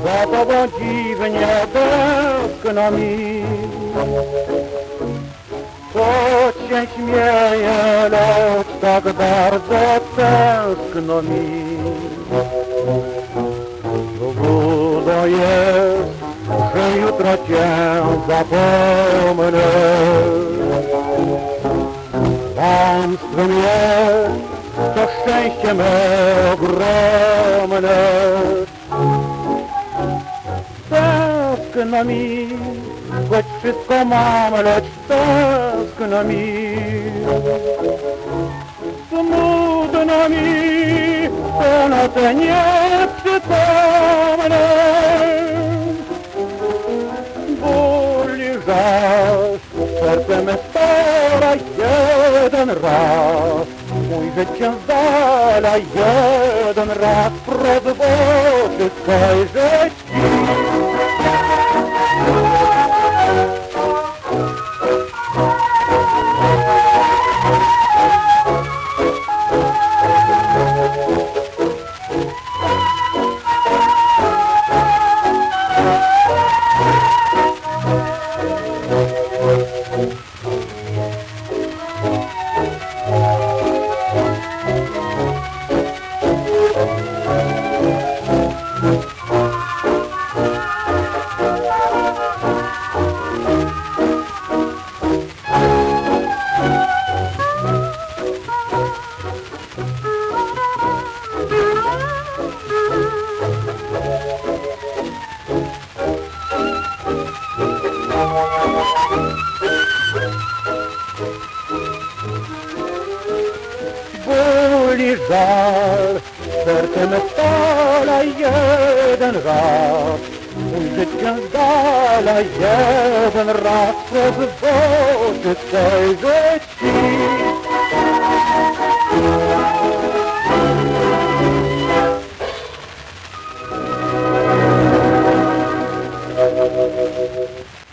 za tobą dziwnie tęskno mi. Choć się śmieję, lecz tak bardzo tęskno mi. Trudno jest, że jutro cię zapomnę. Kłamstwem jest to szczęście me ogromne. Tęskno mi, choć wszystko mam, lecz tęskno mi. Smutno mi, te noce nieprzytomne. Ból i żal, serce me stara jeden raz. Ujrzeć cię z dala jeden raz, wprost w oczy spojrzeć ci. Ból i żal, serce me stala jeden raz. Ujrzeć cię z dala jeden raz, wprost w oczy spojrzeć ci.